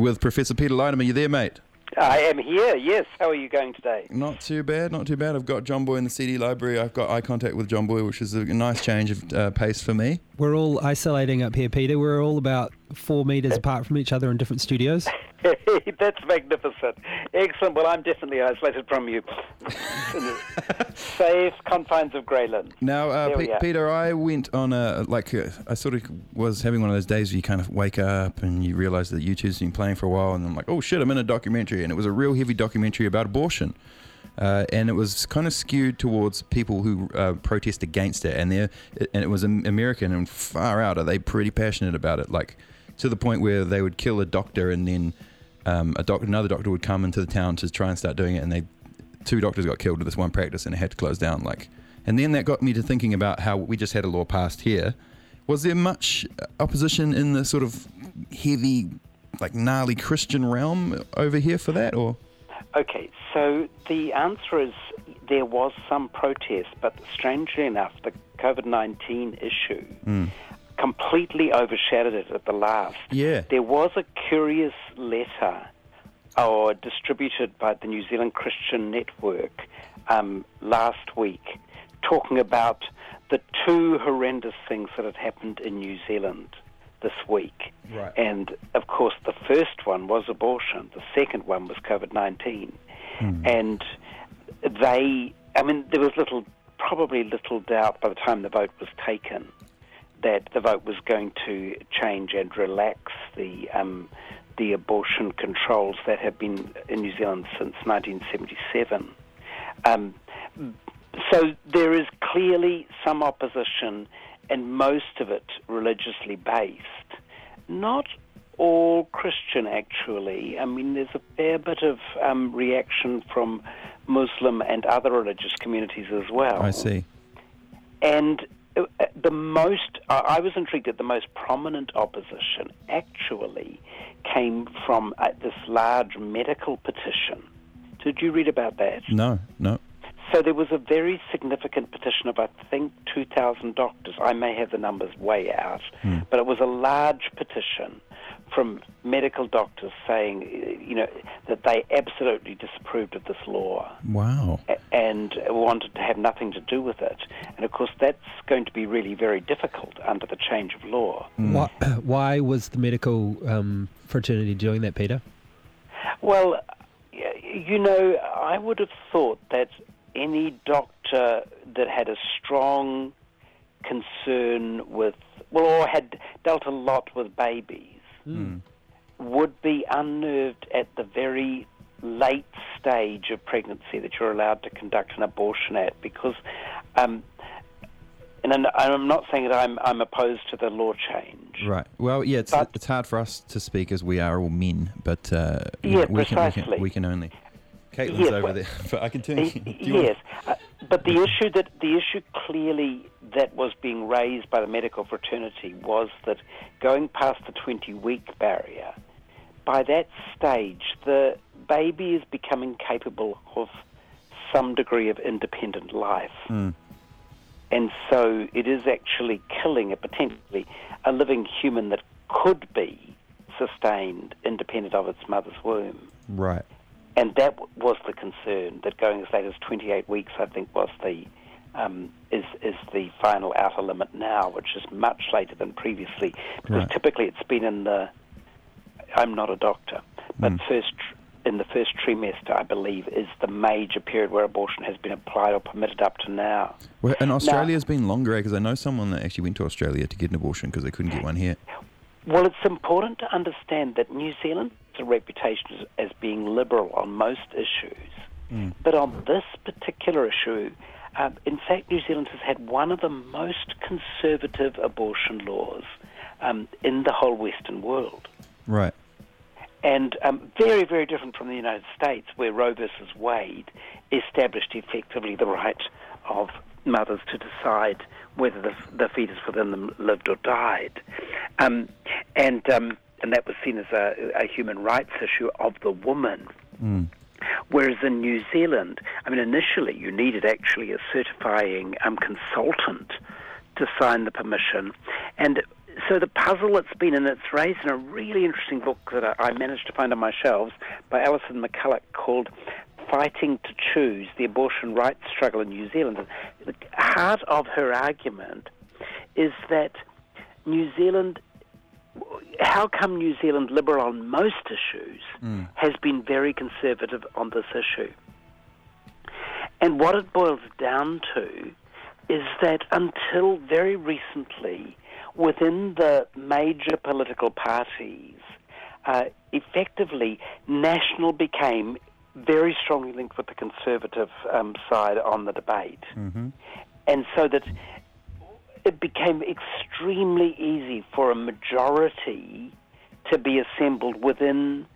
with Professor Peter Lynham. Are you there, mate? I am here, yes. How are you going today? Not too bad, not too bad. I've got John Boy in the CD library. I've got eye contact with John Boy, which is a nice change of pace for me. We're all isolating up here, Peter. We're all about 4 metres apart from each other in different studios. That's magnificent. Excellent. Well, I'm definitely isolated from you. In the safe confines of Greyland. Now, Peter, I went on I sort of was having one of those days where you kind of wake up and you realise that YouTube's been playing for a while, and I'm like, oh shit, I'm in a documentary, and it was a real heavy documentary about abortion. And it was kind of skewed towards people who protest against it, and it was American, and far out are they pretty passionate about it, like to the point where they would kill a doctor, and then another doctor would come into the town to try and start doing it, and 2 doctors got killed at this one practice, and it had to close down. And then that got me to thinking about how we just had a law passed here. Was there much opposition in the sort of heavy, gnarly Christian realm over here for that, or? Okay, so the answer is there was some protest, but strangely enough, the COVID-19 issue completely overshadowed it at the last. Yeah. There was a curious letter distributed by the New Zealand Christian Network last week talking about the 2 horrendous things that had happened in New Zealand this week. Right. And, of course, the first one was abortion. The second one was COVID-19. And there was probably little doubt by the time the vote was taken that the vote was going to change and relax the abortion controls that have been in New Zealand since 1977. So there is clearly some opposition, and most of it religiously based. Not all Christian, actually. I mean, there's a fair bit of reaction from Muslim and other religious communities as well. I see. And I was intrigued that the most prominent opposition actually came from this large medical petition. Did you read about that? No. So there was a very significant petition of, I think, 2,000 doctors. I may have the numbers way out, but it was a large petition from medical doctors saying, that they absolutely disapproved of this law. Wow. And wanted to have nothing to do with it. And, of course, that's going to be really very difficult under the change of law. Why was the medical fraternity doing that, Peter? Well, I would have thought that any doctor that had a strong concern with, or had dealt a lot with babies, would be unnerved at the very late stage of pregnancy that you're allowed to conduct an abortion at, because, and I'm not saying that I'm opposed to the law change. Right. Well, yeah, it's hard for us to speak as we are all men, but precisely. We can only. Caitlin's over there, but I can turn. Yes, but the issue clearly that was being raised by the medical fraternity was that going past the 20-week barrier, by that stage the baby is becoming capable of some degree of independent life, and so it is actually killing potentially a living human that could be sustained independent of its mother's womb. Right. And that was the concern, that going as late as 28 weeks, I think, was the is the final outer limit now, which is much later than previously. Because typically it's been in the, I'm not a doctor, but in the first trimester, I believe, is the major period where abortion has been applied or permitted up to now. Well, and Australia's been longer, because I know someone that actually went to Australia to get an abortion because they couldn't get one here. Well, it's important to understand that New Zealand has a reputation as being liberal on most issues. But on this particular issue, in fact, New Zealand has had one of the most conservative abortion laws in the whole Western world. Right. And very, very different from the United States, where Roe versus Wade established effectively the right of mothers to decide whether the fetus within them lived or died. And that was seen as a human rights issue of the woman. Whereas in New Zealand, initially you needed actually a certifying consultant to sign the permission. And so the puzzle that's been, and it's raised in a really interesting book that I managed to find on my shelves by Alison McCulloch called Fighting to Choose, the Abortion Rights Struggle in New Zealand. The heart of her argument is that New Zealand, how come New Zealand, liberal on most issues, has been very conservative on this issue? And what it boils down to is that until very recently, within the major political parties, effectively, National became very strongly linked with the conservative side on the debate. Mm-hmm. And so that it became extremely easy for a majority to be assembled within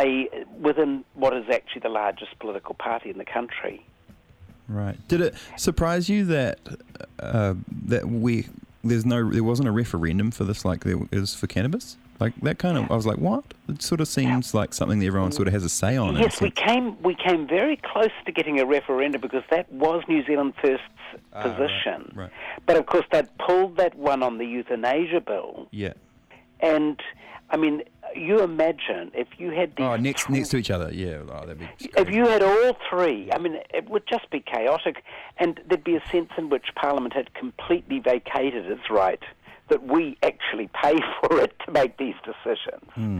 what is actually the largest political party in the country. Right. Did it surprise you that there wasn't a referendum for this like there is for cannabis? Like that kind of, I was like, what? It sort of seems like something that everyone sort of has a say on. Yes, we came very close to getting a referendum because that was New Zealand First's position. Right. But of course, they'd pulled that one on the euthanasia bill. Yeah. And I mean, you imagine if you had these next to each other, yeah. Oh, that'd be crazy. If you had all three, I mean, it would just be chaotic, and there'd be a sense in which Parliament had completely vacated its right that we actually pay for it to make these decisions.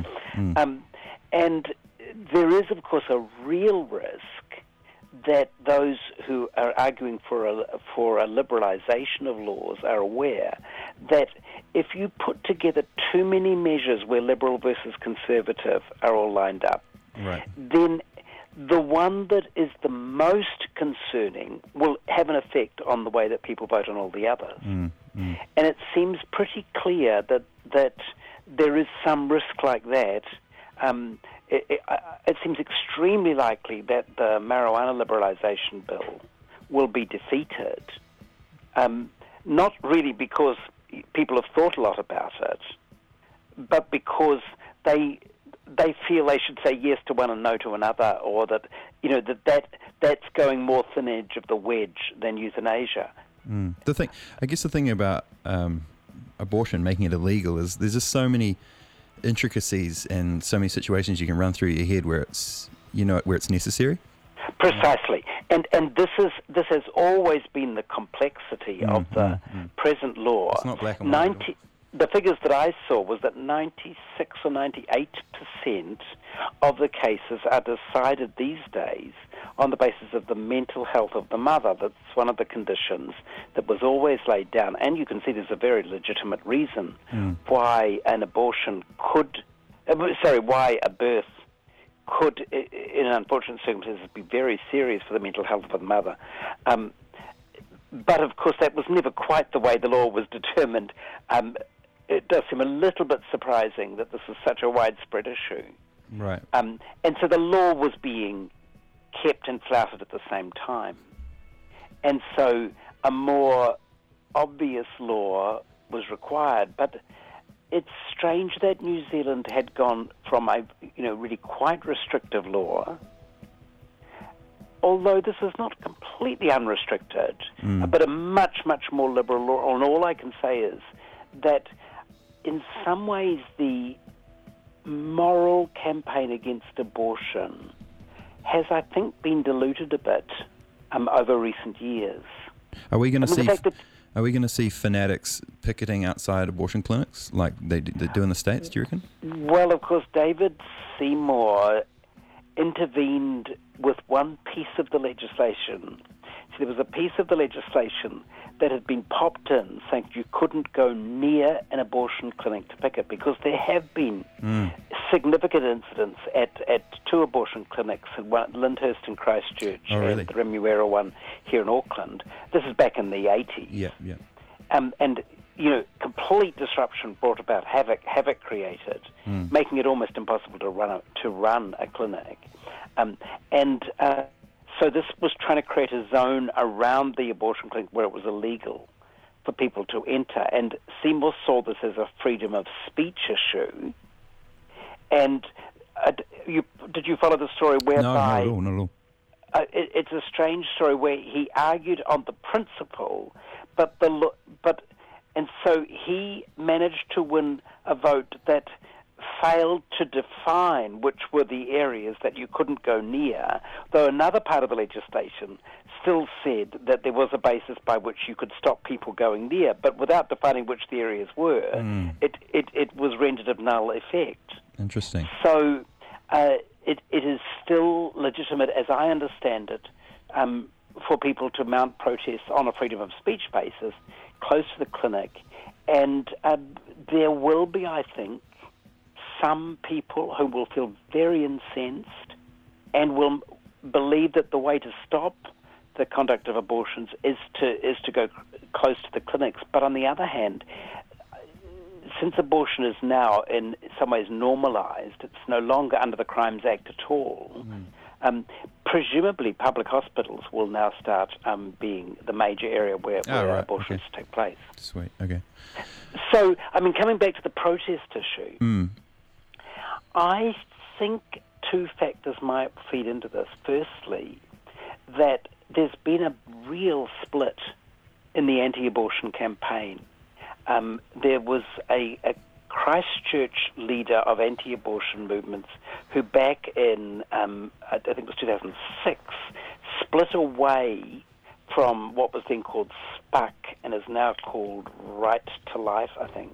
And there is, of course, a real risk that those who are arguing for a liberalisation of laws are aware that if you put together too many measures where liberal versus conservative are all lined up, right, then the one that is the most concerning will have an effect on the way that people vote on all the others. And it seems pretty clear that there is some risk like that. It seems extremely likely that the marijuana liberalisation bill will be defeated, not really because people have thought a lot about it, but because they feel they should say yes to one and no to another, or that that's going more thin edge of the wedge than euthanasia. The thing about abortion, making it illegal, is there's just so many intricacies and so many situations you can run through your head where it's where it's necessary. Precisely, and this has always been the complexity of the present law. It's not black and white. The figures that I saw was that 96 or 98% of the cases are decided these days on the basis of the mental health of the mother. That's one of the conditions that was always laid down. And you can see there's a very legitimate reason why why a birth could, in unfortunate circumstances, be very serious for the mental health of the mother. But, of course, that was never quite the way the law was determined. It does seem a little bit surprising that this is such a widespread issue. Right. And so the law was being kept and flouted at the same time. And so a more obvious law was required. But it's strange that New Zealand had gone from a really quite restrictive law, although this is not completely unrestricted, but a much, much more liberal law. And all I can say is that in some ways the moral campaign against abortion has, I think, been diluted a bit over recent years. Are we going to see fanatics picketing outside abortion clinics like they do in the States, do you reckon? Well, of course, David Seymour intervened with one piece of the legislation. So there was a piece of the legislation that had been popped in saying you couldn't go near an abortion clinic to picket, because there have been significant incidents at two abortion clinics, one at Lyndhurst in Christchurch and the Remuera one here in Auckland. This is back in the 80s. Yeah. And complete disruption brought about havoc created, making it almost impossible to run a clinic. So this was trying to create a zone around the abortion clinic where it was illegal for people to enter. And Seymour saw this as a freedom of speech issue. And did you follow the story whereby... No, not at all. It's a strange story where he argued on the principle, but And so he managed to win a vote that failed to define which were the areas that you couldn't go near, though another part of the legislation still said that there was a basis by which you could stop people going near, but without defining which the areas were, it was rendered of null effect. Interesting. So it is still legitimate, as I understand it, for people to mount protests on a freedom of speech basis close to the clinic, and there will be, I think, some people who will feel very incensed and will believe that the way to stop the conduct of abortions is to go close to the clinics. But on the other hand, since abortion is now in some ways normalised, it's no longer under the Crimes Act at all. Presumably, public hospitals will now start being the major area where abortions take place. Sweet. Okay. So, I mean, coming back to the protest issue, I think two factors might feed into this. Firstly, that there's been a real split in the anti-abortion campaign. There was a Christchurch leader of anti-abortion movements who back in, I think it was 2006, split away from what was then called SPUC and is now called Right to Life, I think,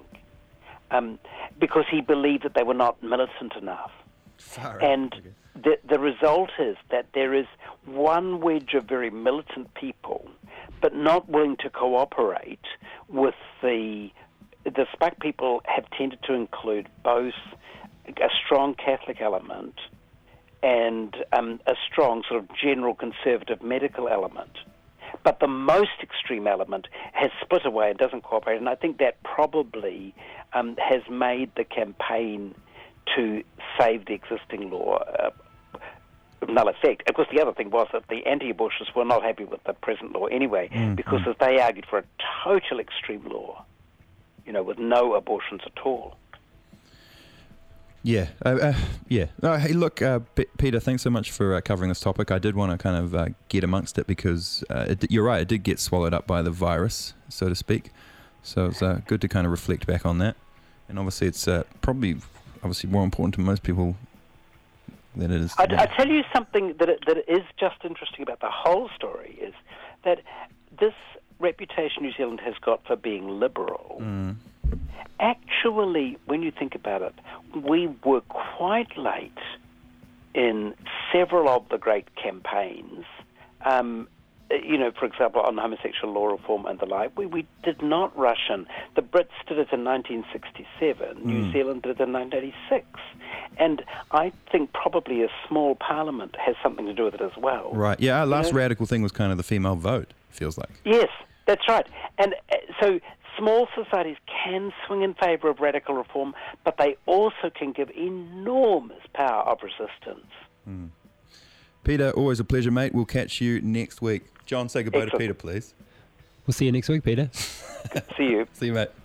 because he believed that they were not militant enough. And the result is that there is one wedge of very militant people, but not willing to cooperate with the SPUC people have tended to include both a strong Catholic element and a strong sort of general conservative medical element. But the most extreme element has split away and doesn't cooperate, and I think that probably has made the campaign to save the existing law of null effect. Of course, the other thing was that the anti-abortionists were not happy with the present law anyway, because as they argued for a total extreme law, with no abortions at all. Yeah, yeah. Hey, look, Peter, thanks so much for covering this topic. I did want to kind of get amongst it because you're right, it did get swallowed up by the virus, so to speak. So it's good to kind of reflect back on that. And obviously it's probably more important to most people than it is. I tell you something that is just interesting about the whole story is that this reputation New Zealand has got for being liberal, actually, when you think about it, we were quite late in several of the great campaigns. For example, on homosexual law reform and the like, we did not rush in. The Brits did it in 1967. New Zealand did it in 1986. And I think probably a small parliament has something to do with it as well. Right. Yeah, our last radical thing was kind of the female vote, feels like. Yes, that's right. And so small societies can swing in favour of radical reform, but they also can give enormous power of resistance. Peter, always a pleasure, mate. We'll catch you next week. John, say goodbye Excellent. to Peter, please. We'll see you next week, Peter. See you. See you, mate.